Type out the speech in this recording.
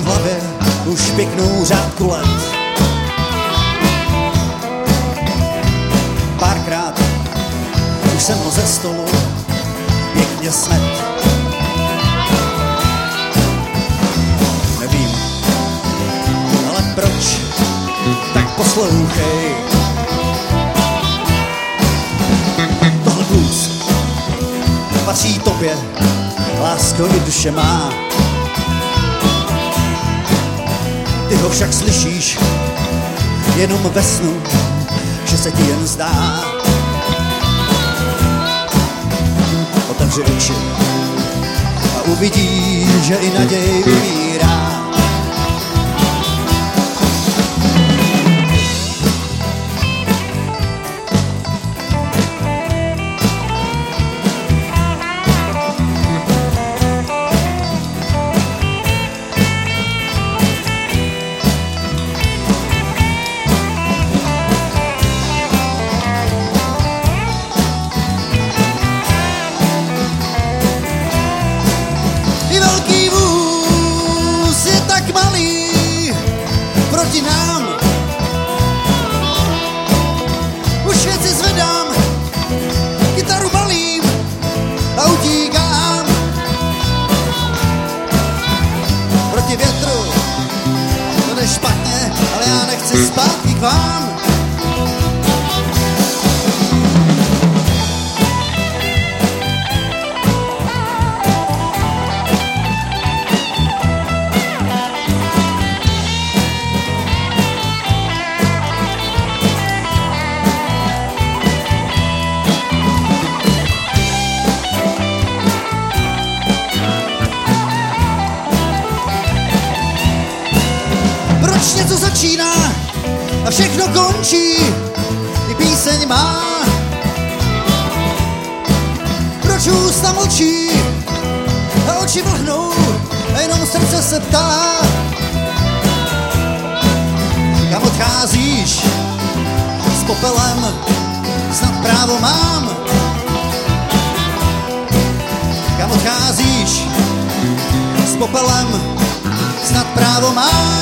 hlavě už pěknou řádku let. Párkrát už jsem ho ze stolu pěkně smet. Nevím, ale proč, tak poslouchej. Tohle blues patří tobě, lásko i duše má. Ty ho však slyšíš jenom ve snu, že se ti jen zdá. Otevři oči a uvidíš, že i naděj umírá. Proti nám už věci zvedám, kytaru balím a utíkám proti větru. To jde špatně, ale já nechci zpátky k vám. Proč něco začíná a všechno končí, i píseň má? Proč ústa mlčí a oči mlhnou a jenom srdce se ptá? Kam odcházíš s popelem, snad právo mám? Kam odcházíš s popelem, snad právo mám?